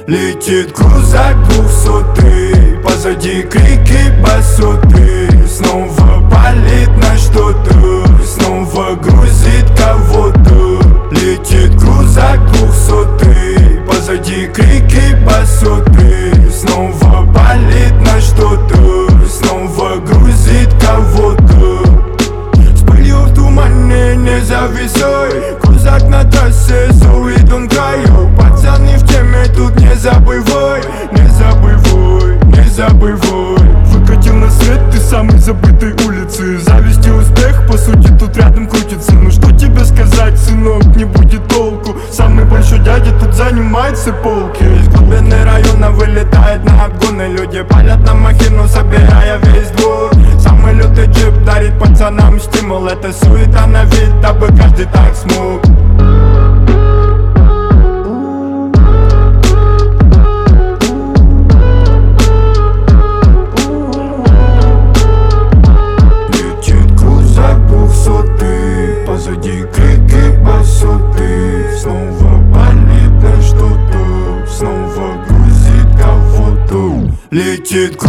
Летит крузак 200, позади крики басоты. Снова палит на что-то, снова грузит кого-то. Летит крузак 200, позади крики басоты. Снова палит на что-то, снова грузит кого-то. С пылью в тумане не зависай, крузак на трассе, so we don't cry. Пацаны в теме, тут не забывай, не забывай, не забывай. Выкатил на свет ты самой забытой улицы. Зависть и успех, по сути, тут рядом крутится. Ну что тебе сказать, сынок, не будет толку. Самый большой дядя тут занимает все полки. Из глубины района вылетает на обгоны. Люди палят на махину, собирая весь двор. Самый лютый джип дарит пацанам стимул. Это суета на вид, дабы каждый так смог. Позади крики басоты. Снова палит на что-то, снова грузит кого-то. Летит